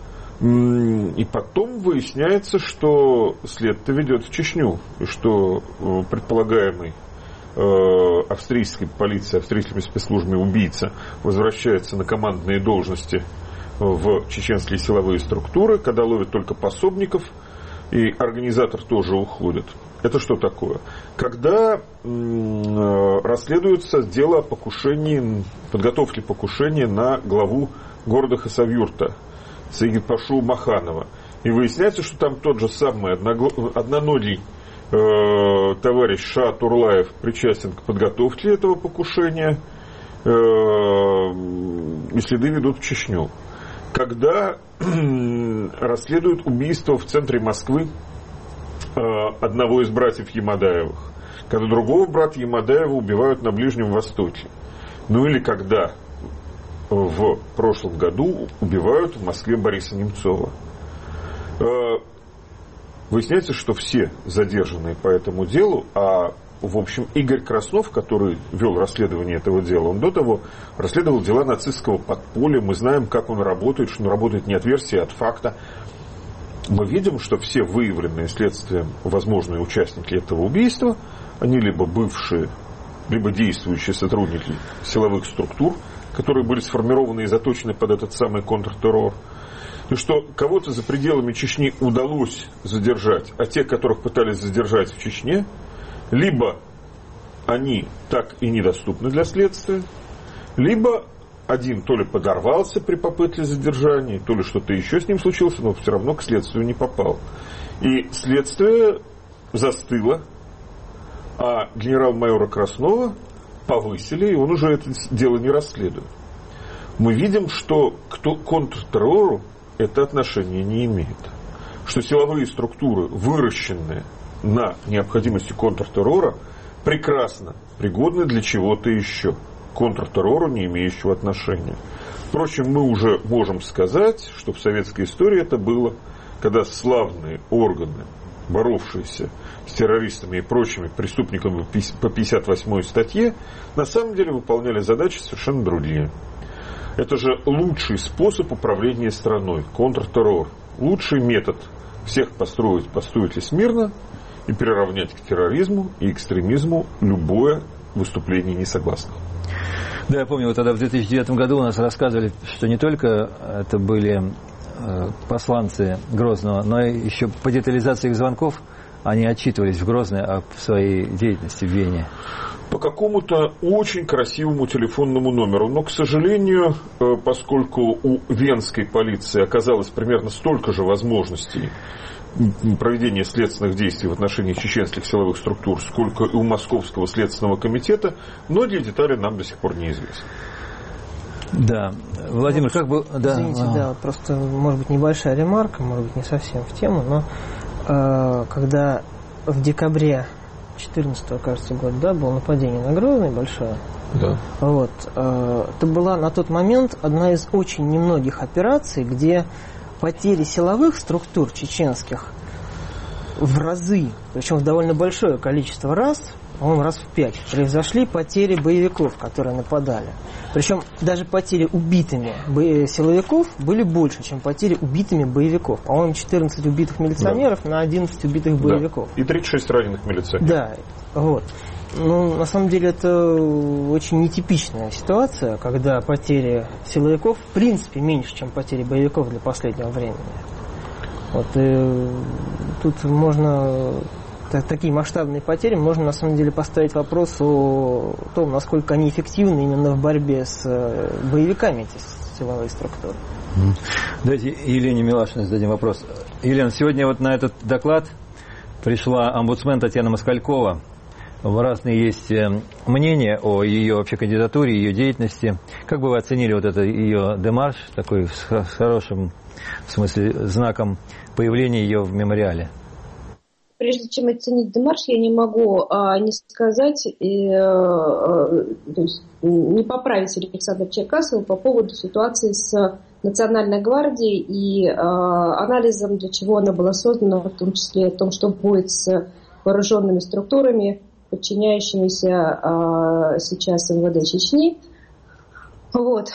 и потом выясняется, что след-то ведет в Чечню, и что предполагаемый австрийской полицией, австрийскими спецслужбами убийца возвращается на командные должности в чеченские силовые структуры, когда ловят только пособников, и организатор тоже уходит. Это что такое? Когда расследуется дело о покушении, подготовке покушения на главу города Хасавюрта, Саидпашу Маханова. И выясняется, что там тот же самый одноногий товарищ Ша Турлаев причастен к подготовке этого покушения, и следы ведут в Чечню. Когда расследуют убийство в центре Москвы одного из братьев Ямадаевых, когда другого брата Ямадаева убивают на Ближнем Востоке, ну или когда в прошлом году убивают в Москве Бориса Немцова. Выясняется, что все задержанные по этому делу, а в общем, Игорь Краснов, который вел расследование этого дела, он до того расследовал дела нацистского подполья. Мы знаем, как он работает, что он работает не от версии, а от факта. Мы видим, что все выявленные следствием возможные участники этого убийства, они либо бывшие либо действующие сотрудники силовых структур, которые были сформированы и заточены под этот самый контртеррор, и что кого-то за пределами Чечни удалось задержать, а тех, которых пытались задержать в Чечне, либо они так и недоступны для следствия, либо один то ли подорвался при попытке задержания, то ли что-то еще с ним случилось, но все равно к следствию не попал. И следствие застыло, а генерал-майора Краснова повысили, и он уже это дело не расследует. Мы видим, что к контртеррору это отношение не имеет. Что силовые структуры, выращенные на необходимости контртеррора, прекрасно пригодны для чего-то еще. К контртеррору не имеющего отношения. Впрочем, мы уже можем сказать, что в советской истории это было, когда славные органы, боровшиеся с террористами и прочими преступниками по 58-й статье, на самом деле выполняли задачи совершенно другие. Это же лучший способ управления страной, контртеррор. Лучший метод всех построить смирно и приравнять к терроризму и экстремизму любое выступление несогласных. Да, я помню, вот тогда в 2009 году у нас рассказывали, что не только это были посланцы Грозного, но и еще по детализации их звонков они отчитывались в Грозное о своей деятельности в Вене. По какому-то очень красивому телефонному номеру. Но, к сожалению, поскольку у венской полиции оказалось примерно столько же возможностей проведения следственных действий в отношении чеченских силовых структур, сколько и у Московского следственного комитета, многие детали нам до сих пор неизвестны. Да. Владимир, как бы... Извините, да, просто, может быть, небольшая ремарка, может быть, не совсем в тему, но когда в декабре 2014, кажется, года, да, было нападение на Грозный большое. Да. Вот. Это была на тот момент одна из очень немногих операций, где потери силовых структур чеченских в разы, причем в довольно большое количество раз, по-моему, раз в 5, произошли потери боевиков, которые нападали. Причем даже потери убитыми силовиков были больше, чем потери убитыми боевиков. По-моему, 14 убитых милиционеров на 11 убитых боевиков. Да. И 36 раненых милиционеров. Да, вот. Ну, на самом деле, это очень нетипичная ситуация, когда потери силовиков в принципе меньше, чем потери боевиков для последнего времени. Вот, и тут можно... Такие масштабные потери, можно на самом деле поставить вопрос о том, насколько они эффективны именно в борьбе с боевиками, эти силовые структуры. Давайте Елене Милашиной зададим вопрос. Елена, сегодня вот на этот доклад пришла омбудсмен Татьяна Москалькова. Разные есть мнения о ее вообще кандидатуре, ее деятельности. Как бы вы оценили вот это ее демарш, такой с хорошим, в смысле, знаком появления ее в мемориале? Прежде чем оценить демарш, я не могу не сказать, то есть не поправить Александра Черкасова по поводу ситуации с Национальной гвардией и анализом, для чего она была создана, в том числе о том, что будет с вооруженными структурами, подчиняющимися сейчас МВД Чечни. Вот.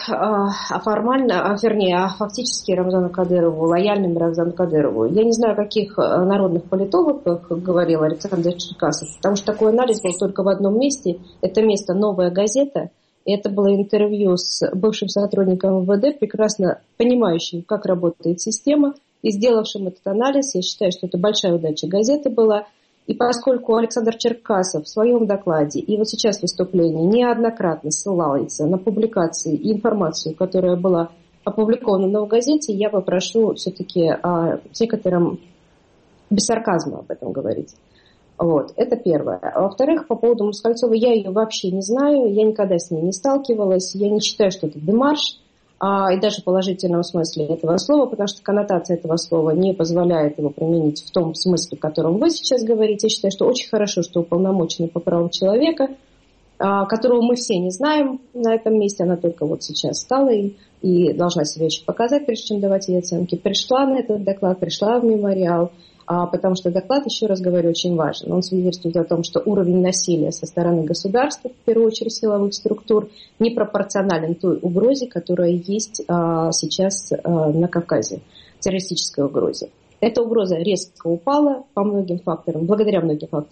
Фактически Рамзану Кадырову, лояльным Рамзану Кадырову. Я не знаю, о каких народных политологах говорил Александр Черкасов, потому что такой анализ был только в одном месте. Это место «Новая газета». И это было интервью с бывшим сотрудником МВД, прекрасно понимающим, как работает система, и сделавшим этот анализ. Я считаю, что это большая удача газеты была. И поскольку Александр Черкасов в своем докладе и вот сейчас в выступлении неоднократно ссылался на публикации и информацию, которая была опубликована в газете, я попрошу все-таки с некоторым без сарказма об этом говорить. Вот, это первое. А во-вторых, по поводу Москальцовой, я ее вообще не знаю, я никогда с ней не сталкивалась, я не считаю, что это демарш, и даже в положительном смысле этого слова, потому что коннотация этого слова не позволяет его применить в том смысле, в котором вы сейчас говорите. Я считаю, что очень хорошо, что уполномоченный по правам человека, которого мы все не знаем на этом месте, она только вот сейчас стала и должна себя еще показать, прежде чем давать ей оценки, пришла на этот доклад, пришла в мемориал, потому что доклад, еще раз говорю, очень важен. Он свидетельствует о том, что уровень насилия со стороны государства, в первую очередь силовых структур, непропорционален той угрозе, которая есть сейчас на Кавказе, террористической угрозе. Эта угроза резко упала по многим факторам, благодаря многим факторам.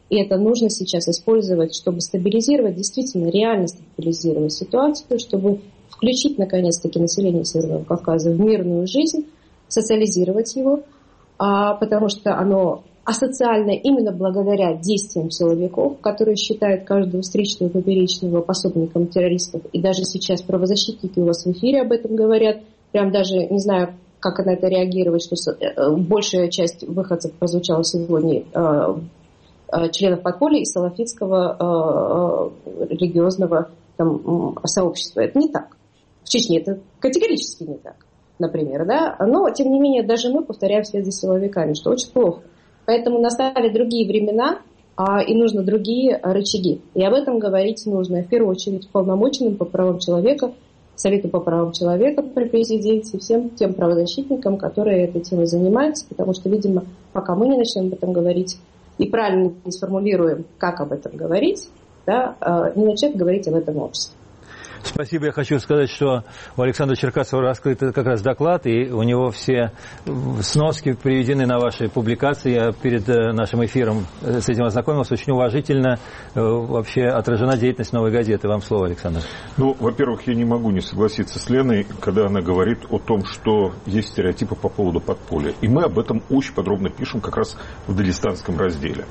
И это нужно сейчас использовать, чтобы стабилизировать, действительно реально стабилизировать ситуацию, чтобы включить наконец-таки население Северного Кавказа в мирную жизнь, социализировать его, потому что оно асоциальное именно благодаря действиям силовиков, которые считают каждого встречного и поперечного пособником террористов. И даже сейчас правозащитники у вас в эфире об этом говорят. Прям даже не знаю, как на это реагировать, что большая часть выходцев прозвучала сегодня членов подполья и салафитского религиозного сообщества. Это не так. В Чечне это категорически не так, например. Да? Но, тем не менее, даже мы повторяем вслед за силовиками, что очень плохо. Поэтому настали другие времена, и нужны другие рычаги. И об этом говорить нужно, в первую очередь, уполномоченным по правам человека, Совету по правам человека при президенте, всем тем правозащитникам, которые этой темой занимаются, потому что, видимо, пока мы не начнем об этом говорить и правильно не сформулируем, как об этом говорить, да, не начнет говорить об этом обществе. Спасибо. Я хочу сказать, что у Александра Черкасова раскрыт как раз доклад, и у него все сноски приведены на ваши публикации. Я перед нашим эфиром с этим ознакомился. Очень уважительно вообще отражена деятельность «Новой газеты». Вам слово, Александр. Ну, во-первых, я не могу не согласиться с Леной, когда она говорит о том, что есть стереотипы по поводу подполья. И мы об этом очень подробно пишем как раз в дагестанском разделе.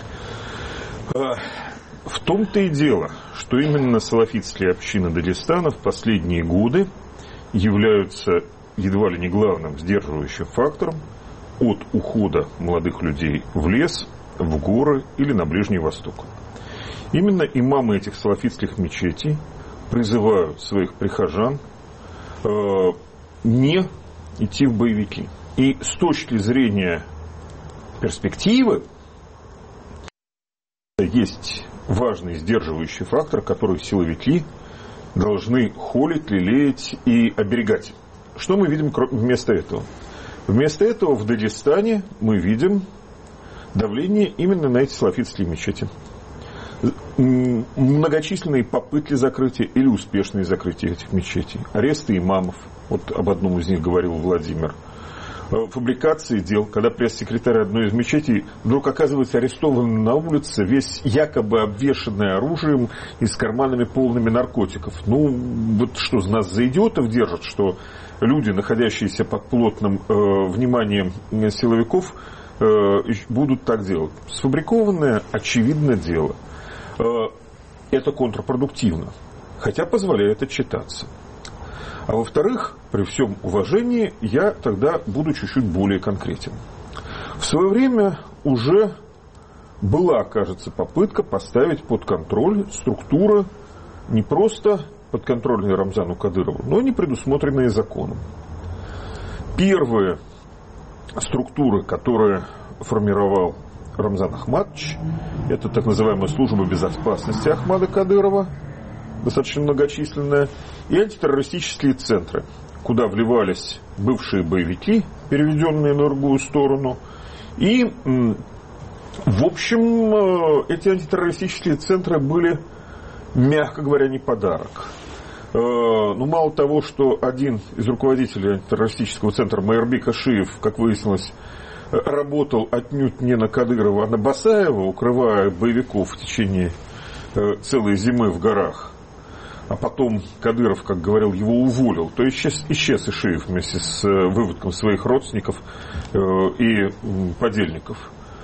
В том-то и дело, что именно салафитские общины Дагестана в последние годы являются едва ли не главным сдерживающим фактором от ухода молодых людей в лес, в горы или на Ближний Восток. Именно имамы этих салафитских мечетей призывают своих прихожан не идти в боевики. И с точки зрения перспективы есть важный сдерживающий фактор, который силовики должны холить, лелеять и оберегать. Что мы видим вместо этого? Вместо этого в Дагестане мы видим давление именно на эти салафитские мечети. Многочисленные попытки закрытия или успешные закрытия этих мечетей. Аресты имамов. Вот об одном из них говорил Владимир. Фабрикации дел, когда пресс-секретарь одной из мечетей вдруг оказывается арестован на улице, весь якобы обвешанный оружием и с карманами полными наркотиков. Ну, вот что, нас за идиотов держат, что люди, находящиеся под плотным вниманием силовиков, будут так делать. Сфабрикованное, очевидно, дело. Это контрпродуктивно, хотя позволяет отчитаться. А во-вторых, при всем уважении, я тогда буду чуть-чуть более конкретен. В свое время уже была, кажется, попытка поставить под контроль структуры, не просто подконтрольные Рамзану Кадырову, но и не предусмотренные законом. Первые структуры, которые формировал Рамзан Ахматович, это так называемая служба безопасности Ахмада Кадырова, достаточно многочисленная, и антитеррористические центры, куда вливались бывшие боевики, переведенные на другую сторону. И, в общем, эти антитеррористические центры были, мягко говоря, не подарок. Ну, мало того, что один из руководителей антитеррористического центра Майербек Ашиев, как выяснилось, работал отнюдь не на Кадырова, а на Басаева, укрывая боевиков в течение целой зимы в горах. А потом Кадыров, как говорил, его уволил, то исчез Ишиев вместе с выводком своих родственников и подельников.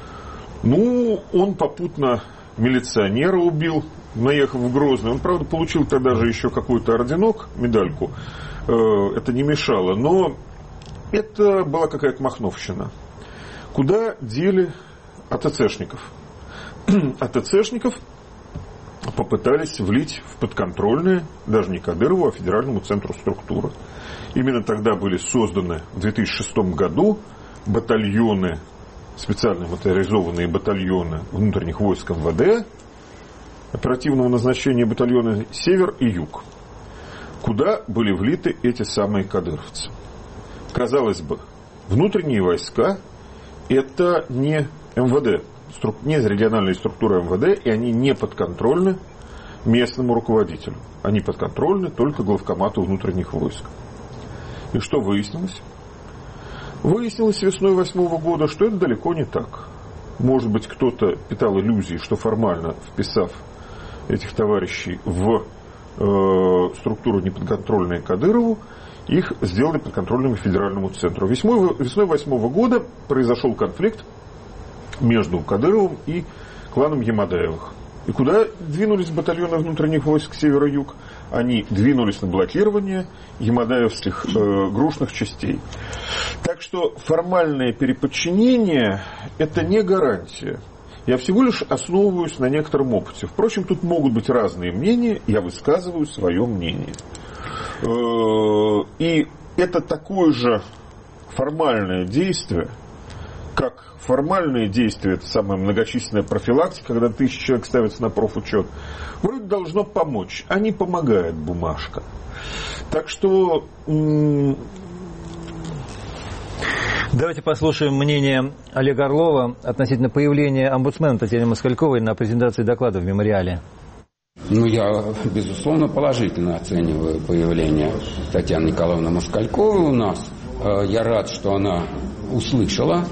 Ну, он попутно милиционера убил, наехав в Грозный. Он, правда, получил тогда же еще какой-то орденок, медальку. Это не мешало, но это была какая-то махновщина. Куда дели АТЦшников? АТЦшников попытались влить в подконтрольные, даже не Кадырову, а Федеральному центру структуры. Именно тогда были созданы в 2006 году батальоны, специально моторизованные батальоны внутренних войск МВД, оперативного назначения батальоны «Север» и «Юг», куда были влиты эти самые кадыровцы. Казалось бы, внутренние войска – это не МВД, не региональные структуры МВД, и они не подконтрольны местному руководителю. Они подконтрольны только главкомату внутренних войск. И что выяснилось? Выяснилось весной 2008 года, что это далеко не так. Может быть, кто-то питал иллюзии, что формально вписав этих товарищей в структуру неподконтрольные Кадырову, их сделали подконтрольными федеральному центру. Весной 2008 года произошел конфликт между Кадыровым и кланом Ямадаевых. И куда двинулись батальоны внутренних войск севера-юг? Они двинулись на блокирование ямадаевских грушных частей. Так что формальное переподчинение – это не гарантия. Я всего лишь основываюсь на некотором опыте. Впрочем, тут могут быть разные мнения, я высказываю свое мнение. И это такое же формальное действие, как формальные действия, это самая многочисленная профилактика, когда 1000 человек ставятся на профучет, вроде должно помочь, а не помогает бумажка. Так что... Давайте послушаем мнение Олега Орлова относительно появления омбудсмена Татьяны Москальковой на презентации доклада в мемориале. Я, безусловно, положительно оцениваю появление Татьяны Николаевны Москальковой у нас. Я рад, что она услышала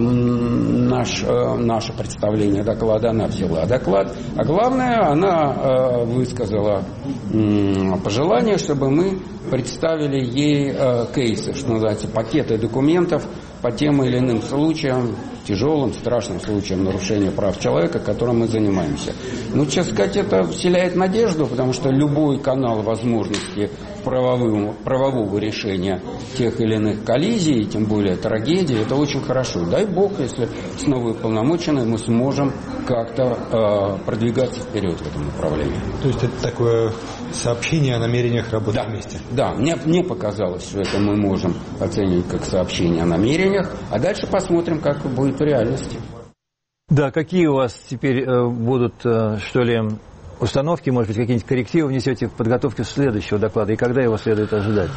наше представление доклада, она взяла доклад. А главное, она высказала пожелание, чтобы мы представили ей кейсы, что называется, пакеты документов по тем или иным случаям, тяжелым, страшным случаям нарушения прав человека, которым мы занимаемся. Честно сказать, это вселяет надежду, потому что любой канал возможности правового решения тех или иных коллизий, тем более трагедий, это очень хорошо. Дай Бог, если с новой полномоченной мы сможем как-то продвигаться вперед в этом направлении. То есть это такое сообщение о намерениях работать вместе? Да, мне показалось, что это мы можем оценивать как сообщение о намерениях, а дальше посмотрим, как будет в реальности. Да, какие у вас теперь будут, что ли, установки, может быть, какие-нибудь коррективы внесете в подготовку следующего доклада, и когда его следует ожидать?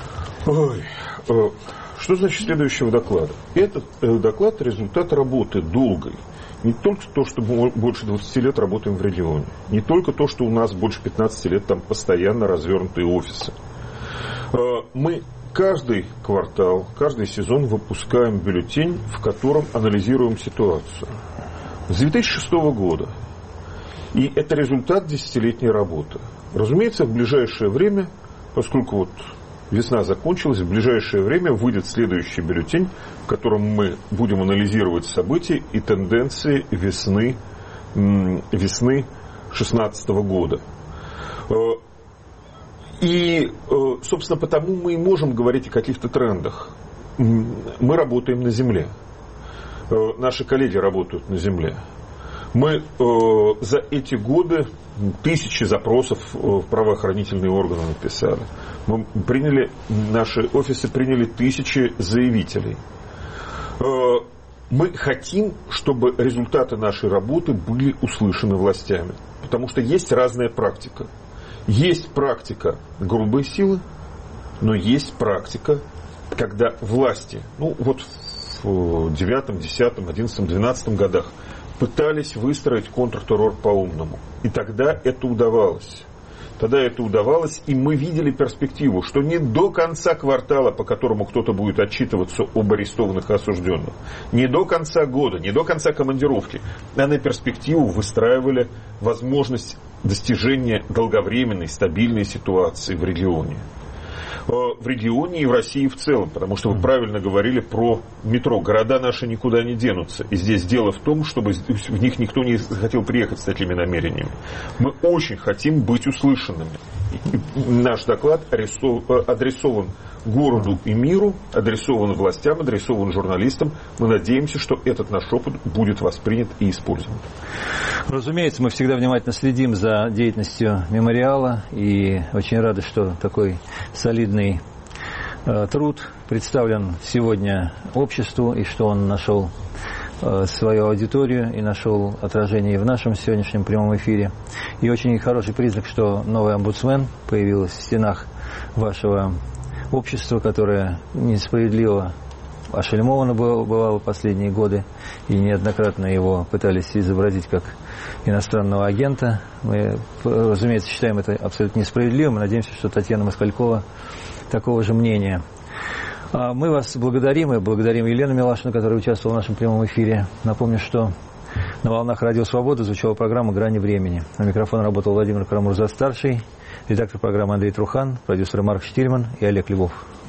Что значит следующего доклада? Этот доклад – результат работы долгой. Не только то, что мы больше 20 лет работаем в регионе, не только то, что у нас больше 15 лет там постоянно развернутые офисы. Мы каждый квартал, каждый сезон выпускаем бюллетень, в котором анализируем ситуацию. С 2006 года. И это результат 10-летней работы. Разумеется, в ближайшее время, поскольку весна закончилась, в ближайшее время выйдет следующий бюллетень, в котором мы будем анализировать события и тенденции весны 2016 года. И, собственно, потому мы и можем говорить о каких-то трендах. Мы работаем на земле. Наши коллеги работают на земле. Мы за эти годы тысячи запросов в правоохранительные органы написали. Наши офисы приняли тысячи заявителей. Мы хотим, чтобы результаты нашей работы были услышаны властями. Потому что есть разная практика. Есть практика грубой силы, но есть практика, когда власти, в 9, 10, 11, 12 годах пытались выстроить контртеррор по-умному. И тогда это удавалось. И мы видели перспективу, что не до конца квартала, по которому кто-то будет отчитываться об арестованных и осужденных, не до конца года, не до конца командировки, а на перспективу выстраивали возможность достижения долговременной, стабильной ситуации в регионе. В регионе и в России в целом, потому что вы правильно говорили про метро. Города наши никуда не денутся. И здесь дело в том, чтобы в них никто не захотел приехать с такими намерениями. Мы очень хотим быть услышанными. И наш доклад адресован городу и миру, адресован властям, адресован журналистам. Мы надеемся, что этот наш опыт будет воспринят и использован. Разумеется, мы всегда внимательно следим за деятельностью мемориала и очень рады, что такой солидный труд представлен сегодня обществу и что он нашел свою аудиторию и нашел отражение в нашем сегодняшнем прямом эфире. И очень хороший признак, что новый омбудсмен появился в стенах вашего общества, которое несправедливо ошельмовано бывало последние годы, и неоднократно его пытались изобразить как иностранного агента. Мы, разумеется, считаем это абсолютно несправедливым и надеемся, что Татьяна Москалькова такого же мнения. Мы вас благодарим и благодарим Елену Милашину, которая участвовала в нашем прямом эфире. Напомню, что На волнах Радио Свобода звучала программа «Грани времени». На микрофон работал Владимир Карамурза-старший, редактор программы Андрей Трухан, продюсеры Марк Штильман и Олег Львов.